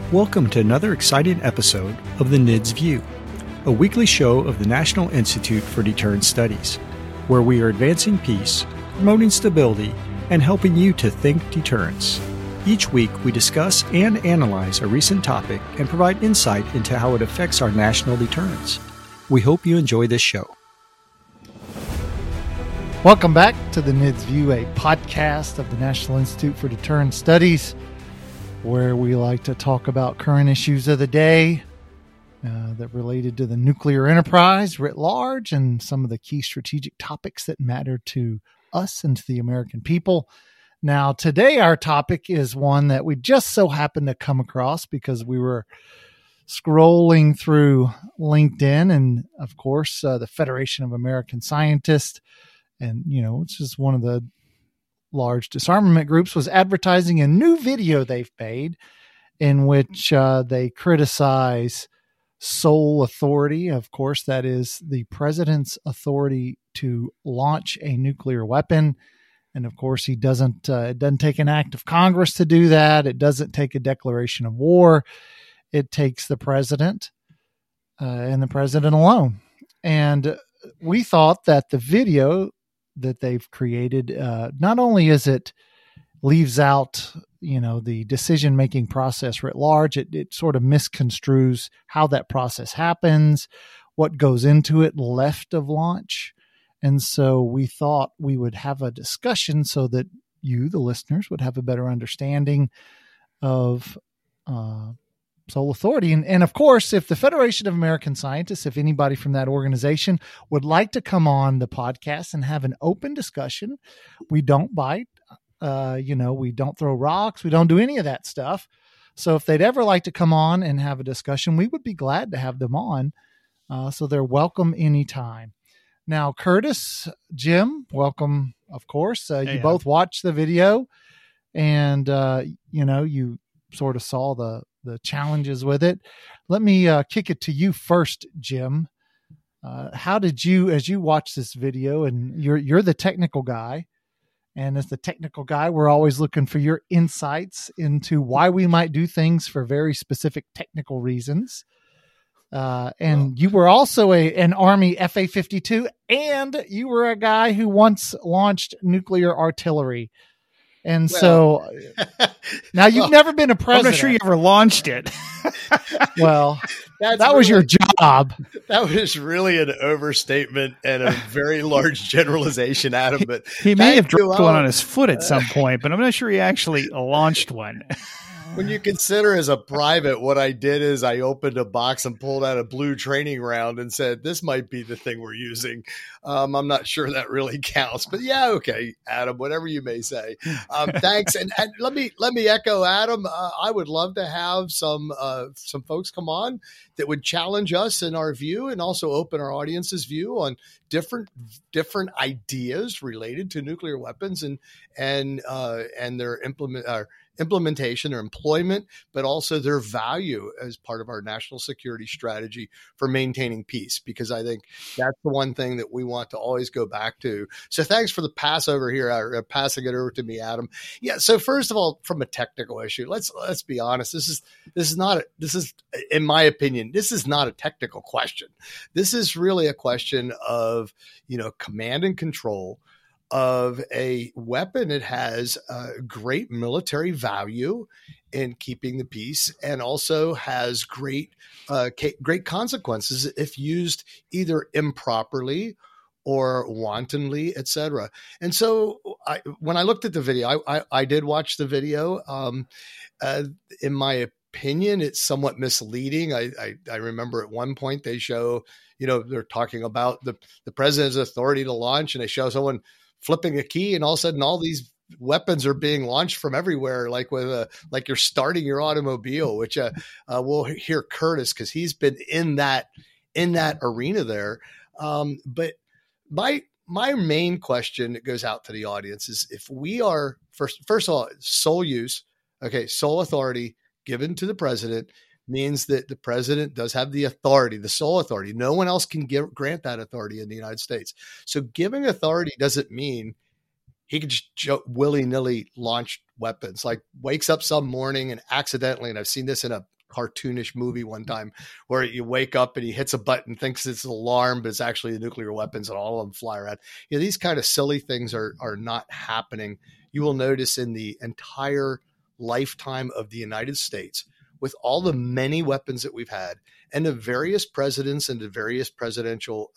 Welcome to another exciting episode of the NIDS View, a weekly show of the National Institute for Deterrence Studies, where we are advancing peace, promoting stability, and helping you to think deterrence. Each week, we discuss and analyze a recent topic and provide insight into how it affects our national deterrence. We hope you enjoy this show. Welcome back to the NIDS View, a podcast of the National Institute for Deterrence Studies, where we like to talk about current issues of the day that related to the nuclear enterprise writ large and some of the key strategic topics that matter to us and to the American people. Now, today our topic is one that we just so happened to come across because we were scrolling through LinkedIn and, of course, the Federation of American Scientists, and, it's just one of the large disarmament groups, was advertising a new video they've made in which they criticize sole authority. Of course, that is the president's authority to launch a nuclear weapon. And of course, it doesn't take an act of Congress to do that. It doesn't take a declaration of war. It takes the president and the president alone. And we thought that the video that they've created, not only is it leaves out, the decision-making process writ large, it sort of misconstrues how that process happens, what goes into it left of launch. And so we thought we would have a discussion so that you, the listeners, would have a better understanding of sole authority. And of course, if the Federation of American Scientists, if anybody from that organization would like to come on the podcast and have an open discussion, we don't bite, we don't throw rocks, we don't do any of that stuff. So if they'd ever like to come on and have a discussion, we would be glad to have them on. So they're welcome anytime. Now, Curtis, Jim, welcome, of course. You both watched the video and, you sort of saw the challenges with it. Let me kick it to you first, Jim. How did you, as you watch this video, and you're the technical guy, and as the technical guy, we're always looking for your insights into why we might do things for very specific technical reasons. And you were also an Army FA-52, and you were a guy who once launched nuclear artillery. And so now you've never been a president. I'm not sure you ever launched it. Well, that was your job. That was really an overstatement and a very large generalization, Adam. But he may have dropped one on his foot at some point, but I'm not sure he actually launched one. When you consider as a private, what I did is I opened a box and pulled out a blue training round and said, this might be the thing we're using. I'm not sure that really counts, but yeah. Okay, Adam, whatever you may say. Thanks. And let me echo Adam. I would love to have some folks come on that would challenge us in our view and also open our audience's view on different ideas related to nuclear weapons and their implementation or employment, but also their value as part of our national security strategy for maintaining peace, because I think that's the one thing that we want to always go back to. So thanks for the pass over here, passing it over to me, Adam. Yeah. So first of all, from a technical issue, let's be honest. This is, in my opinion, this is not a technical question. This is really a question of, command and control of a weapon that has great military value in keeping the peace, and also has great consequences if used either improperly or wantonly, etc. And so when I looked at the video, I did watch the video. In my opinion, it's somewhat misleading. I remember at one point they show, they're talking about the president's authority to launch, and they show someone flipping a key, and all of a sudden all these weapons are being launched from everywhere, like you're starting your automobile, which we'll hear Curtis, because he's been in that arena there. But my main question that goes out to the audience is, if we are first of all, sole use, sole authority given to the president means that the president does have the authority, the sole authority. No one else can grant that authority in the United States. So giving authority doesn't mean he could just willy-nilly launch weapons, like wakes up some morning and accidentally, and I've seen this in a cartoonish movie one time where you wake up and he hits a button, thinks it's an alarm, but it's actually the nuclear weapons, and all of them fly around. These kind of silly things are not happening. You will notice in the entire lifetime of the United States, with all the many weapons that we've had and the various presidents and the various presidential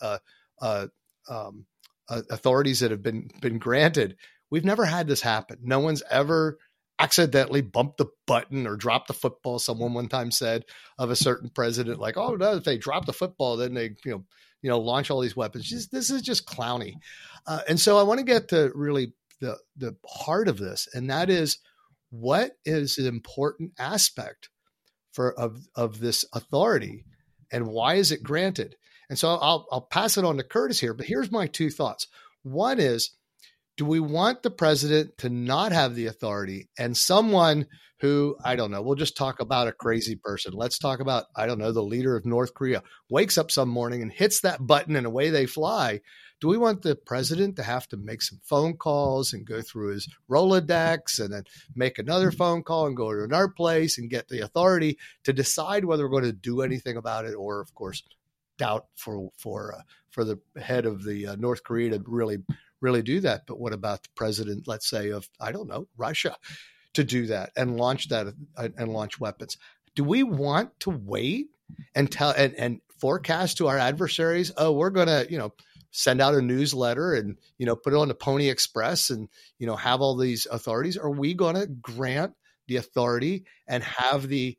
authorities that have been granted, we've never had this happen. No one's ever accidentally bumped the button or dropped the football. Someone one time said of a certain president, like, oh no, if they drop the football, then they, launch all these weapons. This is just clowny. And so I want to get to really the heart of this. And that is, what is an important aspect of this authority, and why is it granted? And so I'll pass it on to Curtis here, but here's my two thoughts. One is, do we want the president to not have the authority, and someone who, I don't know, we'll just talk about a crazy person. Let's talk about, I don't know, the leader of North Korea wakes up some morning and hits that button and away they fly. Do we want the president to have to make some phone calls and go through his Rolodex and then make another phone call and go to another place and get the authority to decide whether we're going to do anything about it, or, of course, doubt for the head of the North Korea to really do that? But what about the president, let's say, of, I don't know, Russia, to do that and launch weapons? Do we want to wait and tell and forecast to our adversaries, oh, we're going to, send out a newsletter and, put it on the Pony Express and, have all these authorities? Are we going to grant the authority and have the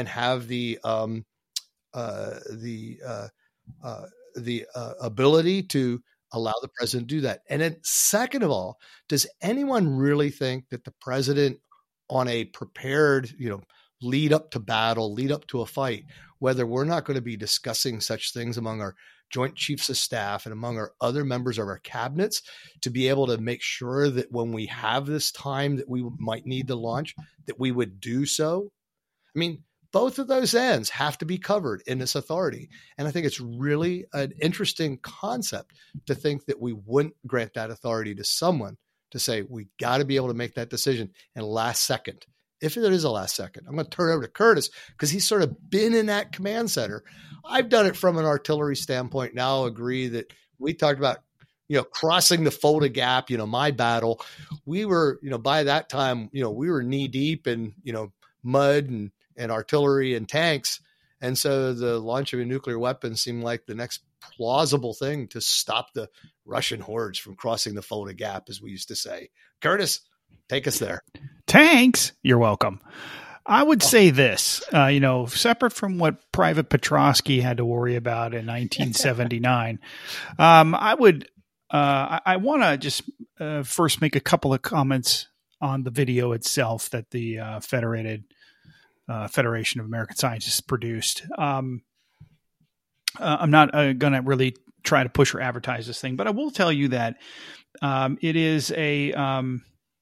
ability to allow the president to do that? And then, second of all, does anyone really think that the president, on a prepared, lead up to battle, lead up to a fight, whether we're not going to be discussing such things among our Joint Chiefs of Staff and among our other members of our cabinets to be able to make sure that when we have this time that we might need to launch, that we would do so? I mean, both of those ends have to be covered in this authority. And I think it's really an interesting concept to think that we wouldn't grant that authority to someone to say, we got to be able to make that decision in last second. If there is a last second, I'm going to turn it over to Curtis because he's sort of been in that command center. I've done it from an artillery standpoint. Now I'll agree that we talked about, crossing the Fulda Gap, my battle. We were, by that time, we were knee deep in, mud and artillery and tanks. And so the launch of a nuclear weapon seemed like the next plausible thing to stop the Russian hordes from crossing the Fulda Gap, as we used to say. Curtis, take us there. Tanks, you're welcome. I would say this, separate from what Private Petrosky had to worry about in 1979, I want to just first make a couple of comments on the video itself that the Federation of American Scientists produced. I'm not going to really try to push or advertise this thing, but I will tell you that it is a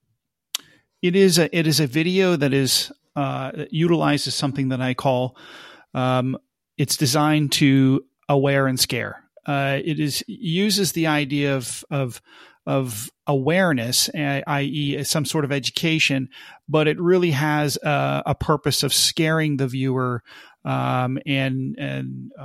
video that is that utilizes something that I call it's designed to aware and scare. It uses the idea of awareness, i.e., some sort of education, but it really has a purpose of scaring the viewer, and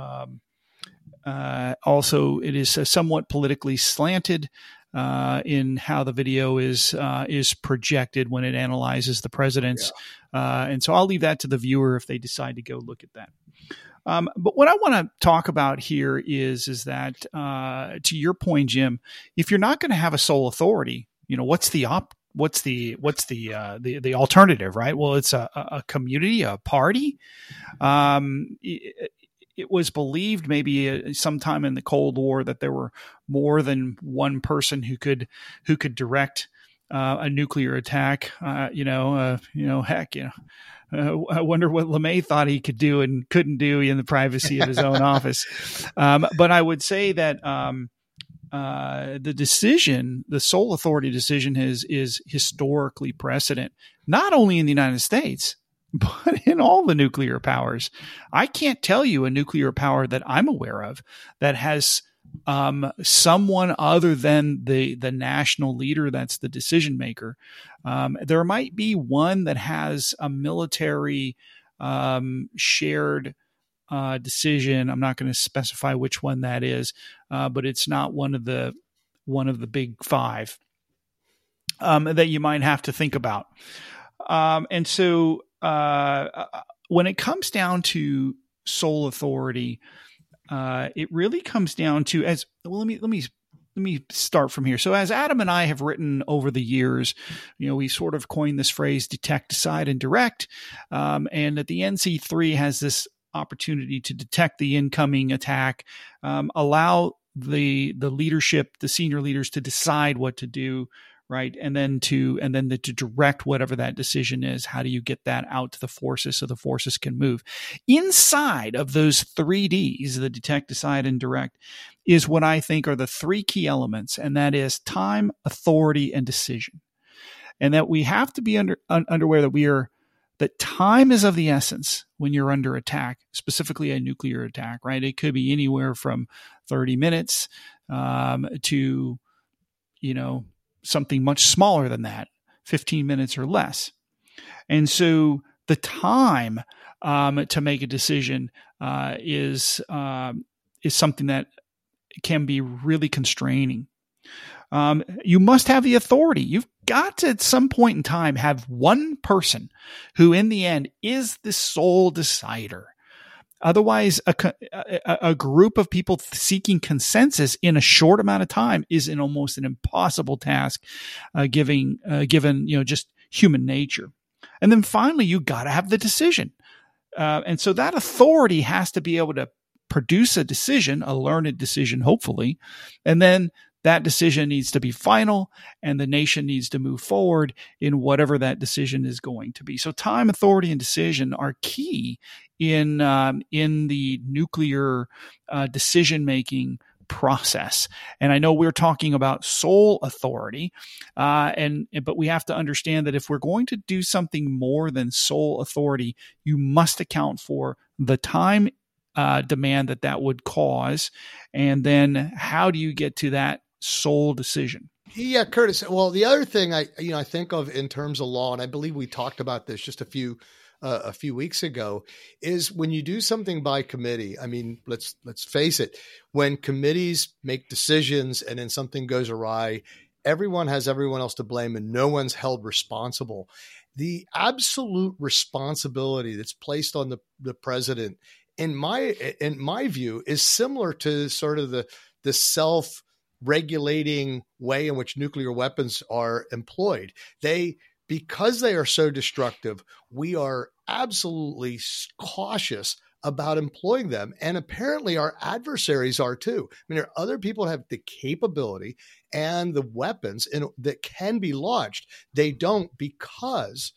also it is somewhat politically slanted in how the video is projected when it analyzes the presidents. And so I'll leave that to the viewer if they decide to go look at that. But what I want to talk about here is that, to your point, Jim, if you're not going to have a sole authority, what's the alternative, right? Well, it's a community, a party. It was believed maybe sometime in the Cold War that there were more than one person who could direct a nuclear attack. Heck, I wonder what LeMay thought he could do and couldn't do in the privacy of his own office. But I would say that the sole authority decision is historically precedent, not only in the United States, but in all the nuclear powers. I can't tell you a nuclear power that I'm aware of that has someone other than the national leader that's the decision maker. There might be one that has a military shared decision. I'm not going to specify which one that is, but it's not one of the big five that you might have to think about. And so when it comes down to sole authority, it really comes down to let me start from here. So as Adam and I have written over the years, we sort of coined this phrase, detect, decide, and direct. And that the NC3 has this opportunity to detect the incoming attack, allow the leadership, the senior leaders, to decide what to do, right? And then to direct whatever that decision is. How do you get that out to the forces so the forces can move? Inside of those 3Ds, the detect, decide, and direct, is what I think are the three key elements, and that is time, authority, and decision. And that we have to be aware that time is of the essence when you're under attack, specifically a nuclear attack, right? It could be anywhere from 30 minutes to, something much smaller than that, 15 minutes or less. And so the time to make a decision is something that can be really constraining. You must have the authority. You've got to, at some point in time, have one person who, in the end, is the sole decider. Otherwise, a group of people seeking consensus in a short amount of time is almost an impossible task, given just human nature. And then finally, you got to have the decision. And so that authority has to be able to produce a decision, a learned decision, hopefully. And then that decision needs to be final, and the nation needs to move forward in whatever that decision is going to be. So time, authority, and decision are key in the nuclear decision-making process. And I know we're talking about sole authority, but we have to understand that if we're going to do something more than sole authority, you must account for the time demand that would cause, and then how do you get to that sole decision? Yeah, Curtis. Well, the other thing I think of in terms of law, and I believe we talked about this just a few weeks ago, is when you do something by committee. I mean, let's face it. When committees make decisions and then something goes awry, everyone has everyone else to blame, and no one's held responsible. The absolute responsibility that's placed on the president, in my view, is similar to sort of the self-regulating way in which nuclear weapons are employed. Because they are so destructive, we are absolutely cautious about employing them. And apparently our adversaries are too. I mean, there are other people that have the capability and the weapons that can be launched. They don't, because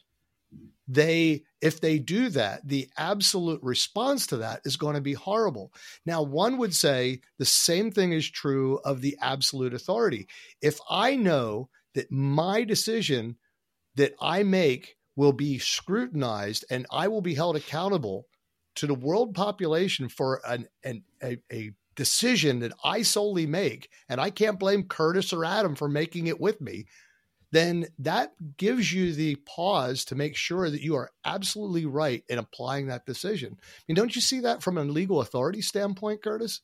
if they do that, the absolute response to that is going to be horrible. Now, one would say the same thing is true of the absolute authority. If I know that my decision that I make will be scrutinized and I will be held accountable to the world population for a decision that I solely make, and I can't blame Curtis or Adam for making it with me, then that gives you the pause to make sure that you are absolutely right in applying that decision. I mean, don't you see that from a legal authority standpoint, Curtis?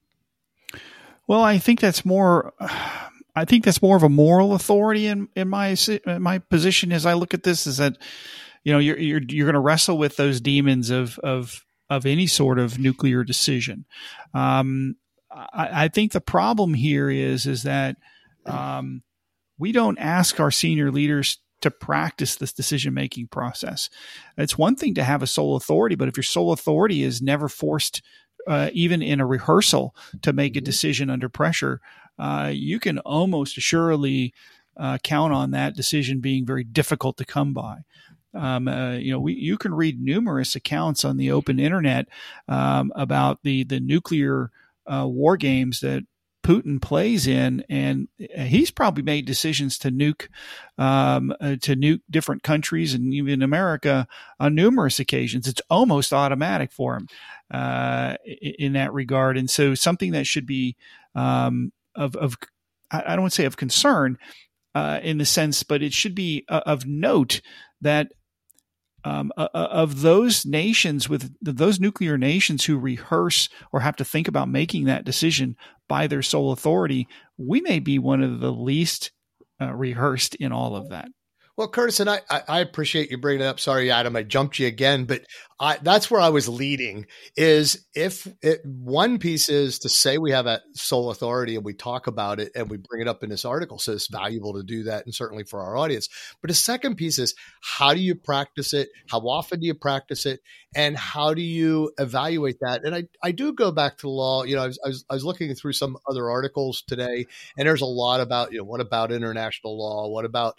Well, I think that's more of a moral authority in my position as I look at this, is that, you're going to wrestle with those demons of any sort of nuclear decision. I think the problem here is that we don't ask our senior leaders to practice this decision-making process. It's one thing to have a sole authority, but if your sole authority is never forced, even in a rehearsal, to make a decision under pressure, you can almost assuredly count on that decision being very difficult to come by. You can read numerous accounts on the open internet about the nuclear war games that Putin plays in, and he's probably made decisions to nuke different countries and even America on numerous occasions. It's almost automatic for him in that regard, and so something that should be I don't want to say of concern in the sense, but it should be of note that of those nations, with those nuclear nations who rehearse or have to think about making that decision by their sole authority, we may be one of the least rehearsed in all of that. Well, Curtis, and I appreciate you bringing it up. Sorry, Adam, I jumped you again, but that's where I was leading, is one piece is to say we have that sole authority and we talk about it and we bring it up in this article. So it's valuable to do that, and certainly for our audience. But the second piece is, how do you practice it? How often do you practice it? And how do you evaluate that? And I do go back to the law. I was looking through some other articles today, and there's a lot about, what about international law? What about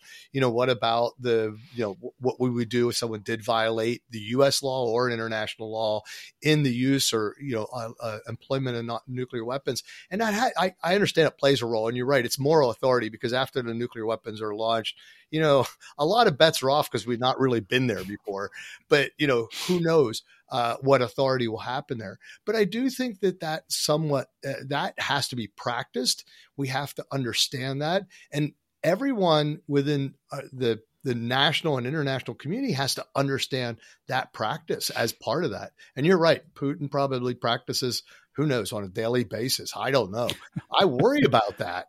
what we would do if someone did violate the U.S. law or an international law in the use or, employment of nuclear weapons. And that I understand it plays a role. And you're right, it's moral authority, because after the nuclear weapons are launched, a lot of bets are off because we've not really been there before. But, who knows what authority will happen there. But I do think that somewhat that has to be practiced. We have to understand that. And everyone within the national and international community has to understand that practice as part of that. And you're right. Putin probably practices, who knows, on a daily basis. I don't know. I worry about that.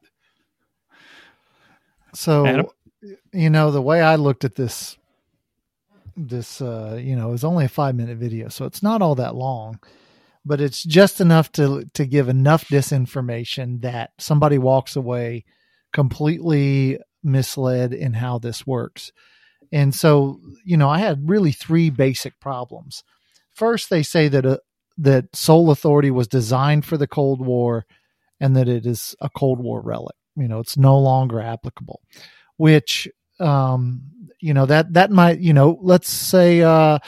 So, Adam? The way I looked at this, it was only a 5-minute video, so it's not all that long, but it's just enough to give enough disinformation that somebody walks away completely misled in how this works. And so, I had really 3 basic problems. First, they say that sole authority was designed for the Cold War and that it is a Cold War relic. It's no longer applicable, which, that might, let's say, the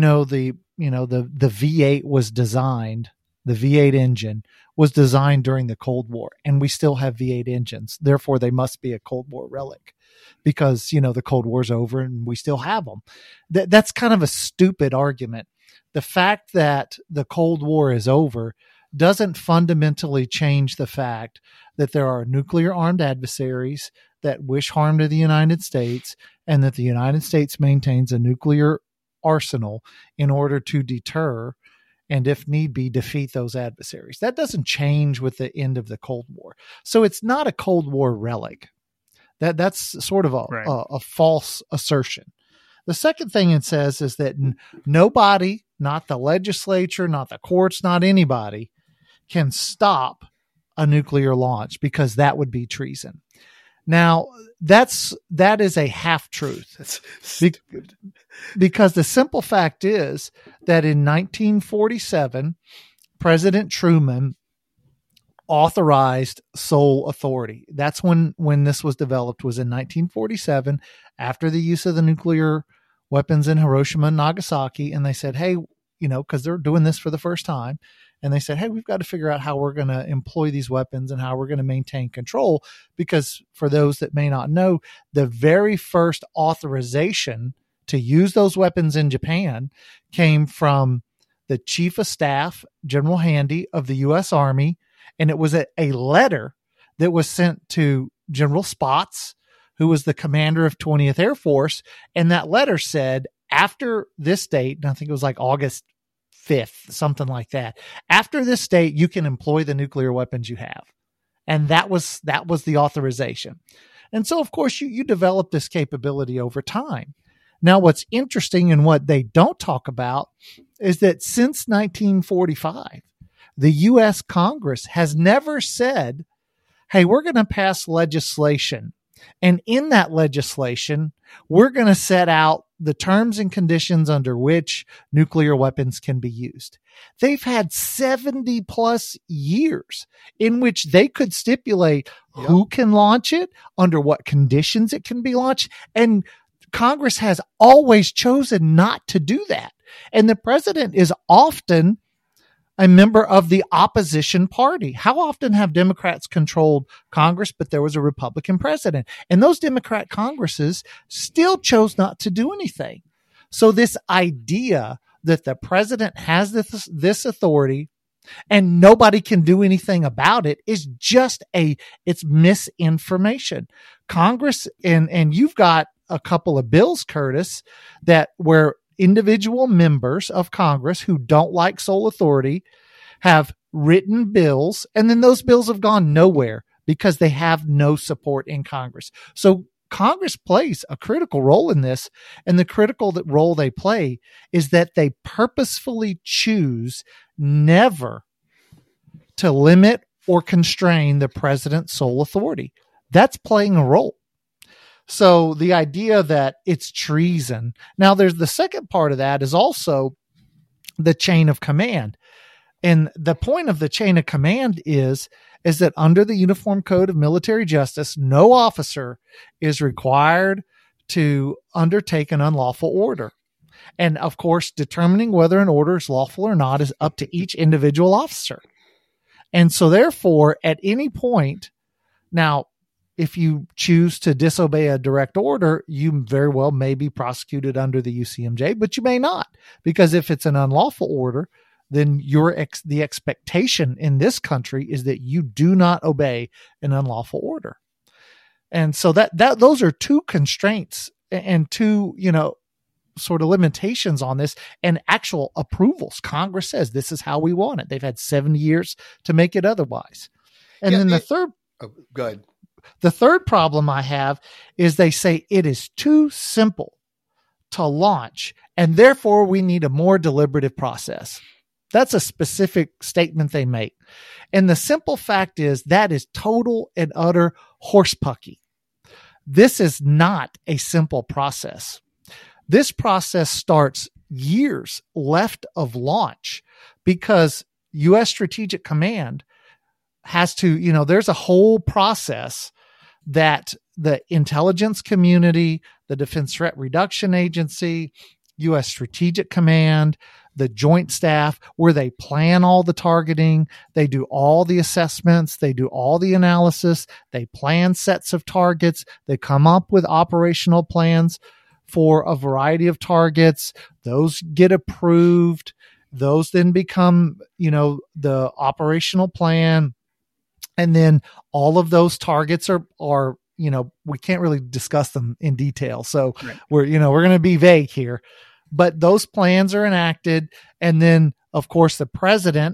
V8 was designed, the V8 engine was designed during the Cold War, and we still have V8 engines. Therefore, they must be a Cold War relic because, the Cold War's over and we still have them. That's kind of a stupid argument. The fact that the Cold War is over doesn't fundamentally change the fact that there are nuclear armed adversaries that wish harm to the United States, and that the United States maintains a nuclear arsenal in order to deter and, if need be, defeat those adversaries. That doesn't change with the end of the Cold War. So it's not a Cold War relic. That's sort of a false assertion. The second thing it says is that nobody, not the legislature, not the courts, not anybody, can stop a nuclear launch, because that would be treason. Now, that is a half-truth. That's stupid. Because the simple fact is that in 1947, President Truman authorized sole authority. That's when this was developed, was in 1947, after the use of the nuclear weapons in Hiroshima and Nagasaki. And they said, hey, because they're doing this for the first time. And they said, hey, we've got to figure out how we're going to employ these weapons and how we're going to maintain control. Because for those that may not know, the very first authorization to use those weapons in Japan came from the Chief of Staff, General Handy of the U.S. Army. And it was a letter that was sent to General Spaatz, who was the commander of 20th Air Force. And that letter said, after this date, and I think it was like August 5th, something like that. After this date, you can employ the nuclear weapons you have. And that was the authorization. And so, of course, you develop this capability over time. Now, what's interesting and what they don't talk about is that since 1945, the U.S. Congress has never said, hey, we're going to pass legislation. And in that legislation, we're going to set out the terms and conditions under which nuclear weapons can be used. They've had 70 plus years in which they could stipulate who can launch it, under what conditions it can be launched. And Congress has always chosen not to do that. And the president is often a member of the opposition party. How often have Democrats controlled Congress, but there was a Republican president? And those Democrat Congresses still chose not to do anything. So this idea that the president has this authority and nobody can do anything about it is just it's misinformation. Congress, and you've got a couple of bills, Curtis, that where individual members of Congress who don't like sole authority have written bills, and then those bills have gone nowhere because they have no support in Congress. So Congress plays a critical role in this, and the critical role they play is that they purposefully choose never to limit or constrain the president's sole authority. That's playing a role. So the idea that it's treason. Now, there's the second part of that is also the chain of command. And the point of the chain of command is that under the Uniform Code of Military Justice, no officer is required to undertake an unlawful order. And of course, determining whether an order is lawful or not is up to each individual officer. And so therefore, at any point, now, if you choose to disobey a direct order, you very well may be prosecuted under the UCMJ, but you may not, because if it's an unlawful order, then the expectation in this country is that you do not obey an unlawful order. And so that those are two constraints and two, sort of limitations on this and actual approvals. Congress says this is how we want it. They've had 70 years to make it otherwise. And then go ahead. The third problem I have is they say it is too simple to launch, and therefore we need a more deliberative process. That's a specific statement they make. And the simple fact is that is total and utter horsepucky. This is not a simple process. This process starts years left of launch because U.S. Strategic Command has to, there's a whole process that the intelligence community, the Defense Threat Reduction Agency, U.S. Strategic Command, the Joint Staff, where they plan all the targeting, they do all the assessments, they do all the analysis, they plan sets of targets, they come up with operational plans for a variety of targets. Those get approved. Those then become, the operational plan. And then all of those targets are, we can't really discuss them in detail. So right. We're going to be vague here, but those plans are enacted. And then of course the president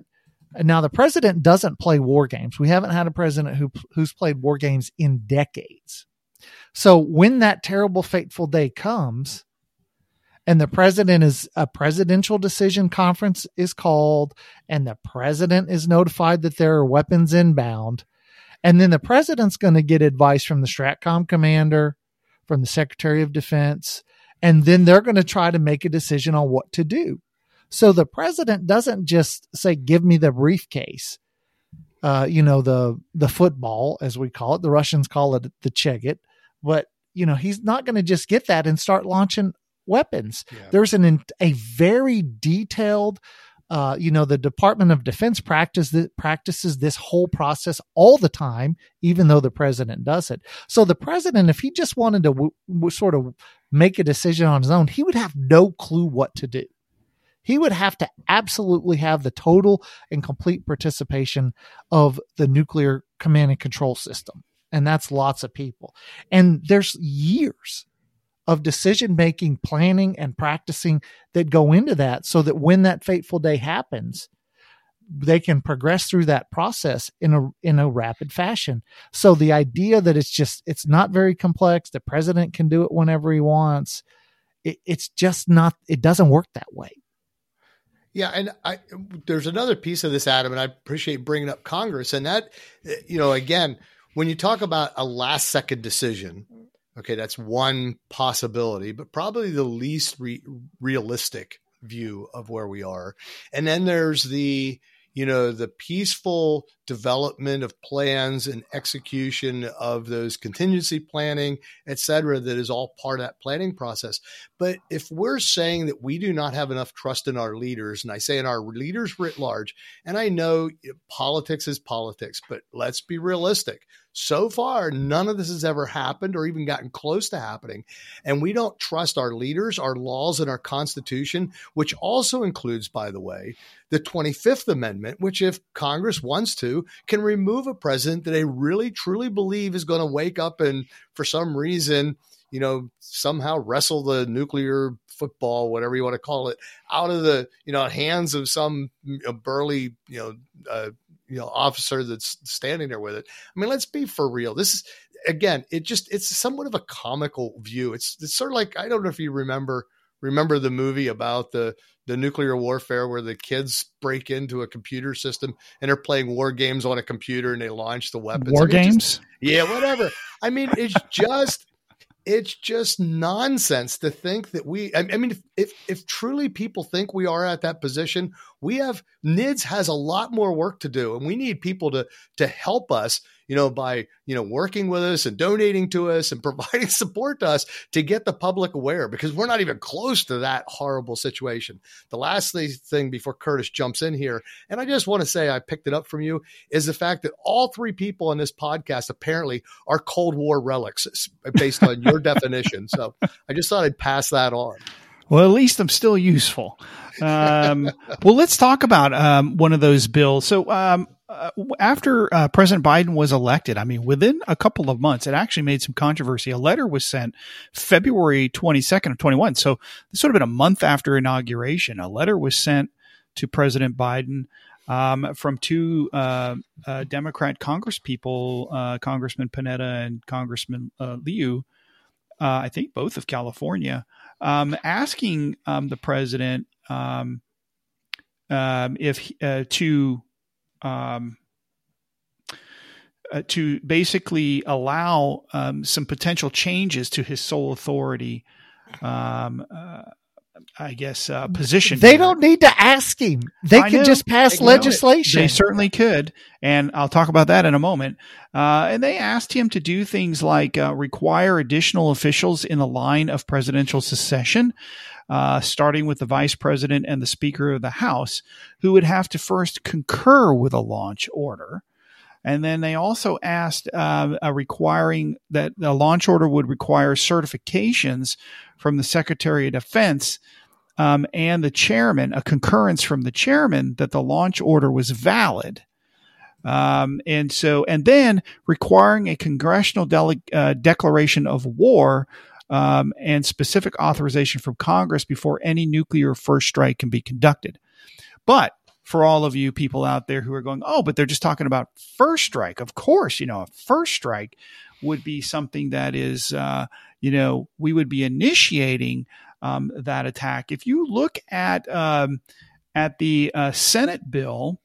doesn't play war games. We haven't had a president who's played war games in decades. So when that terrible, fateful day comes and the president a presidential decision conference is called and the president is notified that there are weapons inbound, and then the president's going to get advice from the STRATCOM commander, from the Secretary of Defense, and then they're going to try to make a decision on what to do. So the president doesn't just say, give me the briefcase, the football, as we call it. The Russians call it the Chegit. But, he's not going to just get that and start launching weapons. Yeah. There's a very detailed, the Department of Defense practices this whole process all the time, even though the president does it. So the president, if he just wanted to sort of make a decision on his own, he would have no clue what to do. He would have to absolutely have the total and complete participation of the nuclear command and control system. And that's lots of people. And there's years of decision-making, planning, and practicing that go into that so that when that fateful day happens, they can progress through that process in a rapid fashion. So the idea that it's not very complex, the president can do it whenever he wants, it's just not, it doesn't work that way. Yeah. And there's another piece of this, Adam, and I appreciate bringing up Congress. And that, again, when you talk about a last second decision, okay, that's one possibility, but probably the least realistic view of where we are. And then there's the peaceful development of plans and execution of those contingency planning, et cetera, that is all part of that planning process. But if we're saying that we do not have enough trust in our leaders, and I say in our leaders writ large, and I know politics is politics, but let's be realistic. So far, none of this has ever happened or even gotten close to happening. And we don't trust our leaders, our laws, and our Constitution, which also includes, by the way, the 25th Amendment, which if Congress wants to, can remove a president that they really, truly believe is going to wake up and for some reason, somehow wrestle the nuclear football, whatever you want to call it, out of the, hands of some burly, officer that's standing there with it. I mean, let's be for real. This is, again, it's somewhat of a comical view. It's sort of like, I don't know if you remember the movie about the nuclear warfare where the kids break into a computer system and they're playing war games on a computer and they launch the weapons. War games? Yeah, whatever. I mean, it's just nonsense to think that if truly people think we are at that position, NIDS has a lot more work to do, and we need people to help us, by, working with us and donating to us and providing support to us to get the public aware, because we're not even close to that horrible situation. The last thing before Curtis jumps in here, and I just want to say I picked it up from you, is the fact that all three people on this podcast apparently are Cold War relics based on your definition. So I just thought I'd pass that on. Well, at least I'm still useful. Well, let's talk about one of those bills. So after President Biden was elected, I mean, within a couple of months, it actually made some controversy. A letter was sent February 22nd of 21. So this would have been a month after inauguration. A letter was sent to President Biden from two Democrat congresspeople, Congressman Panetta and Congressman Liu, I think both of California, asking the president to basically allow some potential changes to his sole authority, position. They don't need to ask him. They can just pass legislation. They certainly could. And I'll talk about that in a moment. And they asked him to do things like require additional officials in the line of presidential succession, starting with the vice president and the Speaker of the House, who would have to first concur with a launch order. And then they also asked requiring that the launch order would require certifications from the Secretary of Defense and the chairman, a concurrence from the chairman that the launch order was valid. And then requiring a congressional declaration of war and specific authorization from Congress before any nuclear first strike can be conducted. But for all of you people out there who are going, oh, but they're just talking about first strike. Of course, a first strike would be something that is, we would be initiating that attack. If you look at the Senate bill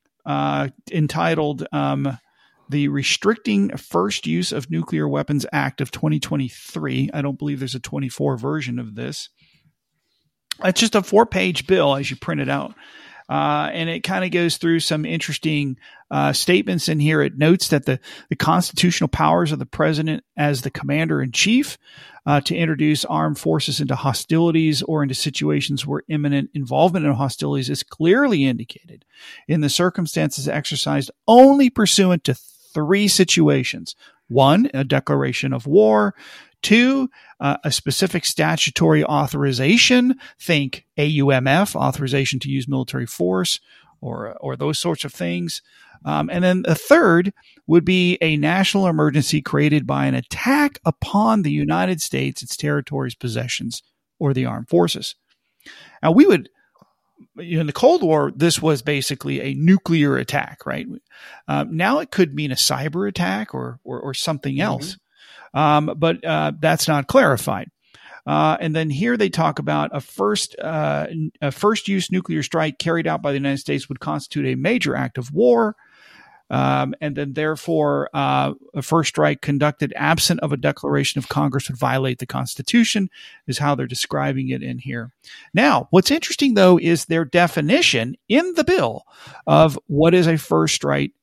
entitled the Restricting First Use of Nuclear Weapons Act of 2023, I don't believe there's a 24 version of this. It's just a 4-page bill as you print it out. And it kind of goes through some interesting statements in here. It notes that the constitutional powers of the president as the commander in chief to introduce armed forces into hostilities or into situations where imminent involvement in hostilities is clearly indicated in the circumstances exercised only pursuant to 3 situations. 1, a declaration of war. 2, a specific statutory authorization, think AUMF, authorization to use military force, or those sorts of things. And then the 3rd would be a national emergency created by an attack upon the United States, its territories, possessions, or the armed forces. Now, we would, in the Cold War, this was basically a nuclear attack, right? Now it could mean a cyber attack or something else. But that's not clarified. And then here they talk about a first use nuclear strike carried out by the United States would constitute a major act of war. And then therefore, a first strike conducted absent of a declaration of Congress would violate the Constitution, is how they're describing it in here. Now, what's interesting, though, is their definition in the bill of what is a first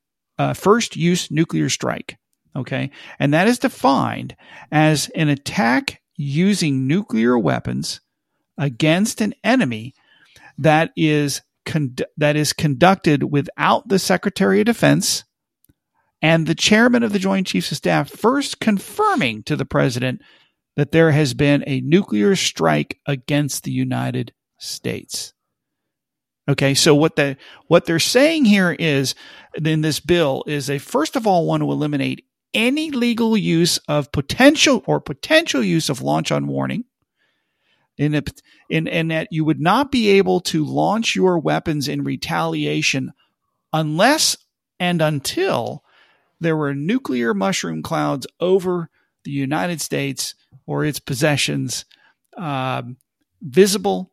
use nuclear strike. Okay. And that is defined as an attack using nuclear weapons against an enemy that is conducted without the Secretary of Defense and the chairman of the Joint Chiefs of Staff first confirming to the president that there has been a nuclear strike against the United States. Okay, so what they're saying here is, in this bill, is they first of all want to eliminate any legal use of potential use of launch on warning, and that you would not be able to launch your weapons in retaliation unless and until there were nuclear mushroom clouds over the United States or its possessions visible,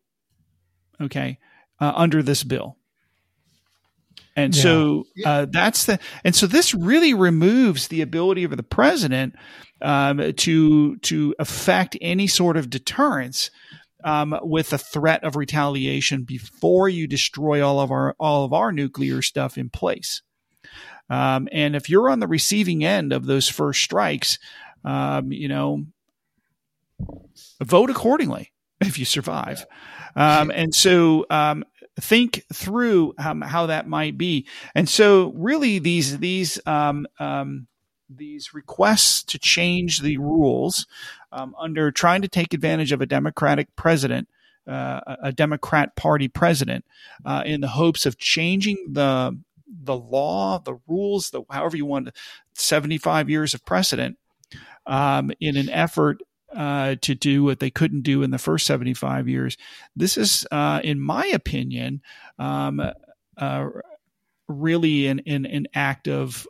under this bill. And so so this really removes the ability of the president to affect any sort of deterrence with the threat of retaliation before you destroy all of our nuclear stuff in place. And if you're on the receiving end of those first strikes, vote accordingly if you survive. And so think through how that might be. And so really these requests to change the rules under trying to take advantage of a Democratic president, a Democrat Party president, in the hopes of changing the law, the rules, however you want, 75 years of precedent, in an effort to do what they couldn't do in the first 75 years. This is, in my opinion, really an act of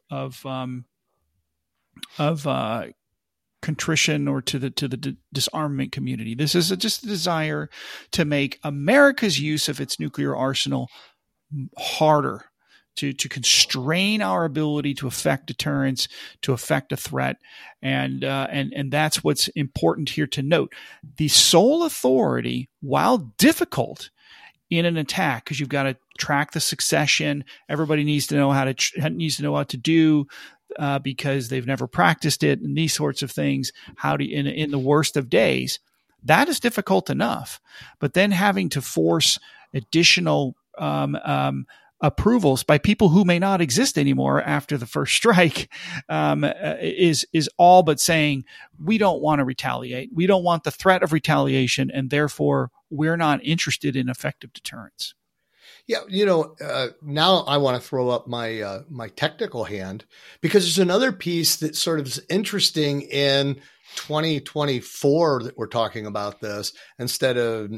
contrition or to the disarmament community. This is just a desire to make America's use of its nuclear arsenal harder, to constrain our ability to affect deterrence, to affect a threat. And that's what's important here to note. The sole authority, while difficult in an attack, because you've got to track the succession, everybody needs to know what to do, because they've never practiced it, and these sorts of things, how to, in the worst of days, that is difficult enough. But then having to force additional approvals by people who may not exist anymore after the first strike is all but saying, we don't want to retaliate. We don't want the threat of retaliation, and therefore we're not interested in effective deterrence. Yeah, now I want to throw up my my technical hand, because there's another piece that sort of is interesting in 2024 that we're talking about this instead of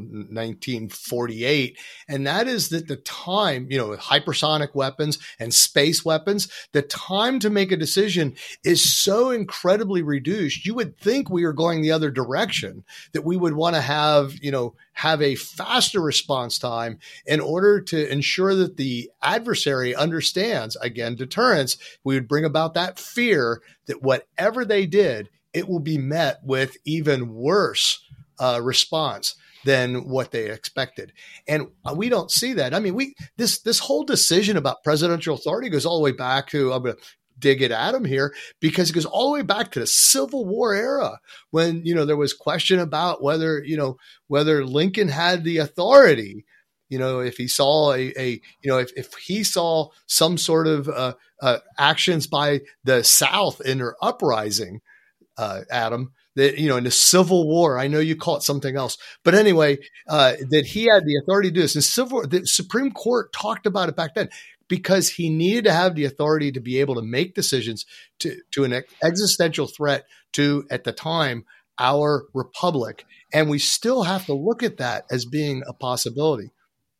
1948, and that is that the time, with hypersonic weapons and space weapons, the time to make a decision is so incredibly reduced. You would think we are going the other direction, that we would want to have a faster response time in order to ensure that the adversary understands, again, deterrence. We would bring about that fear that whatever they did, it will be met with even worse response than what they expected. And we don't see that. I mean, this whole decision about presidential authority goes all the way back to, I'm going to dig it at him here, because it goes all the way back to the Civil War era, when, there was question about whether Lincoln had the authority, if he saw if he saw some sort of actions by the South in their uprising, Adam, that, in the Civil War, I know you call it something else, but anyway, that he had the authority to do this. And the Supreme Court talked about it back then, because he needed to have the authority to be able to make decisions to an existential threat to, at the time, our republic. And we still have to look at that as being a possibility.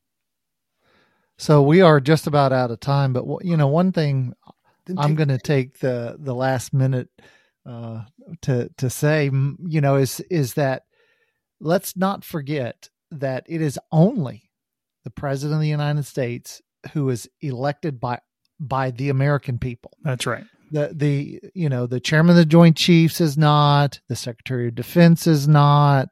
So we are just about out of time, but one thing I'm going to take the last minute to say, is that let's not forget that it is only the President of the United States who is elected by the American people. That's right. The Chairman of the Joint Chiefs is not, the Secretary of Defense is not,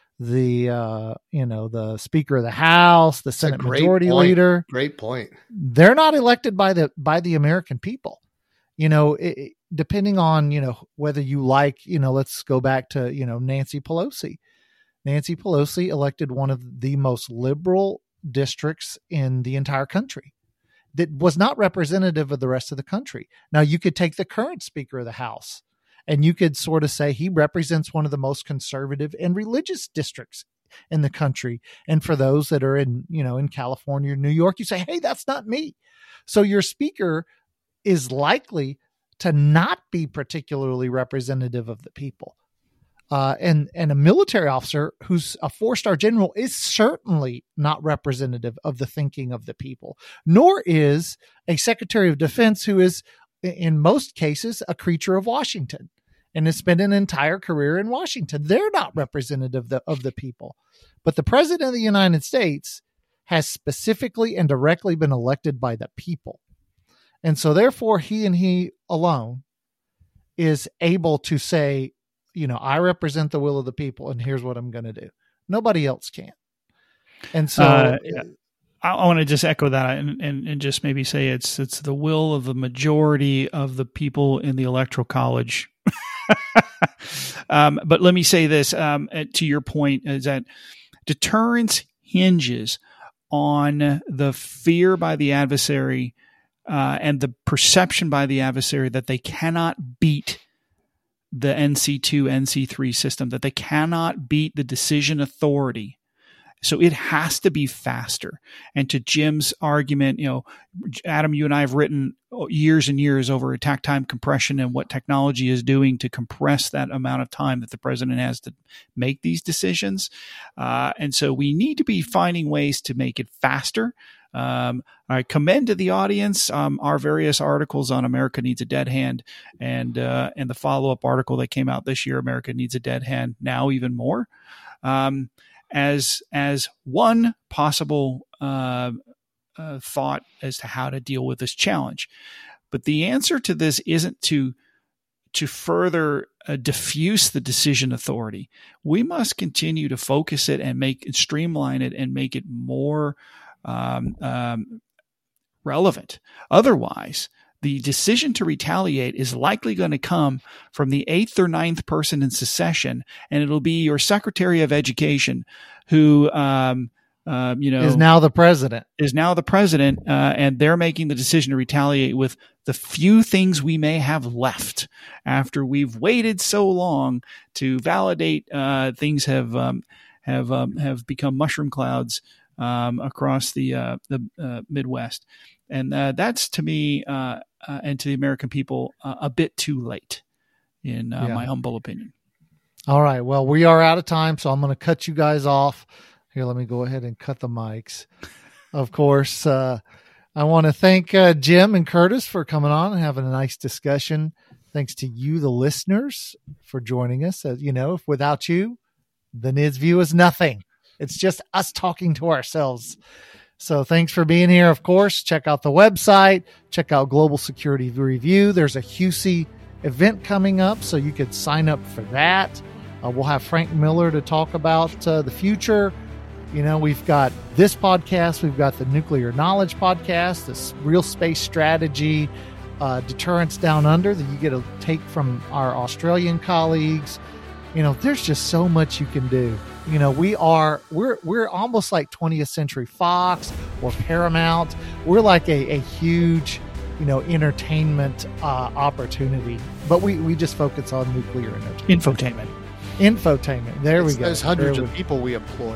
the Speaker of the House, the Senate Majority Leader. Great point. They're not elected by the American people. Depending on, whether you like, let's go back to, Nancy Pelosi. Nancy Pelosi elected one of the most liberal districts in the entire country that was not representative of the rest of the country. Now, you could take the current Speaker of the House and you could sort of say he represents one of the most conservative and religious districts in the country. And for those that are in California or New York, you say, hey, that's not me. So your speaker is likely to not be particularly representative of the people. And a military officer who's a 4-star general is certainly not representative of the thinking of the people, nor is a Secretary of Defense who is, in most cases, a creature of Washington and has spent an entire career in Washington. They're not representative of the people. But the President of the United States has specifically and directly been elected by the people. And so therefore, he alone is able to say, I represent the will of the people, and here's what I'm going to do. Nobody else can. And so I want to just echo that and just maybe say it's the will of the majority of the people in the Electoral College. But let me say this, to your point, is that deterrence hinges on the fear by the adversary and the perception by the adversary that they cannot beat the NC2, NC3 system, that they cannot beat the decision authority. So it has to be faster. And to Jim's argument, Adam, you and I have written years and years over attack time compression and what technology is doing to compress that amount of time that the president has to make these decisions. And so we need to be finding ways to make it faster. I commend to the audience our various articles on America Needs a Dead Hand and the follow-up article that came out this year, America Needs a Dead Hand, now even more, as one possible thought as to how to deal with this challenge. But the answer to this isn't to further diffuse the decision authority. We must continue to focus it and streamline it and make it more relevant. Otherwise, the decision to retaliate is likely going to come from the 8th or 9th person in succession, and it'll be your Secretary of Education who, is now the president. And they're making the decision to retaliate with the few things we may have left after we've waited so long to validate things have become mushroom clouds across the Midwest. And that's, to me, and to the American people, a bit too late, in my humble opinion. All right. Well, we are out of time, so I'm going to cut you guys off. Here, let me go ahead and cut the mics. Of course, I want to thank Jim and Curtis for coming on and having a nice discussion. Thanks to you, the listeners, for joining us. If without you, the NIDS View is nothing. It's just us talking to ourselves. So thanks for being here. Of course, check out the website, check out Global Security Review. There's a HUSI event coming up, so you could sign up for that. We'll have Frank Miller to talk about the future. We've got this podcast. We've got the Nuclear Knowledge podcast, this Real Space Strategy, Deterrence Down Under that you get to take from our Australian colleagues. There's just so much you can do. We're almost like 20th Century Fox or Paramount. We're like a huge, entertainment opportunity. But we just focus on nuclear energy. Infotainment. There we go. There's hundreds of people we employ.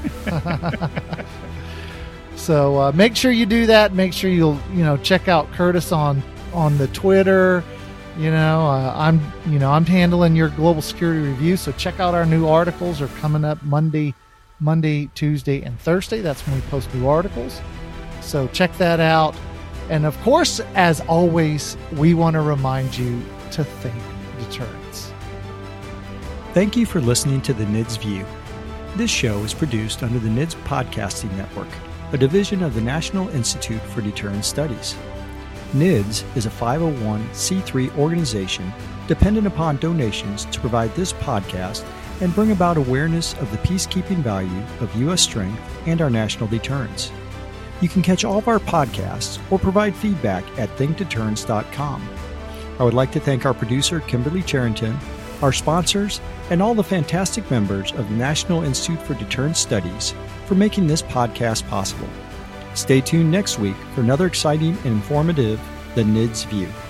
So make sure you do that. Make sure you'll check out Curtis on the Twitter. I'm handling your Global Security Review, so check out our new articles. Are coming up Monday, Tuesday, and Thursday. That's when we post new articles. So check that out. And of course, as always, we want to remind you to think deterrence. Thank you for listening to the NIDS View. This show is produced under the NIDS Podcasting Network, a division of the National Institute for Deterrence Studies. NIDS is a 501c3 organization dependent upon donations to provide this podcast and bring about awareness of the peacekeeping value of U.S. strength and our national deterrence. You can catch all of our podcasts or provide feedback at thinkdeterrence.com. I would like to thank our producer, Kimberly Charrington, our sponsors, and all the fantastic members of the National Institute for Deterrence Studies for making this podcast possible. Stay tuned next week for another exciting and informative The NIDS View.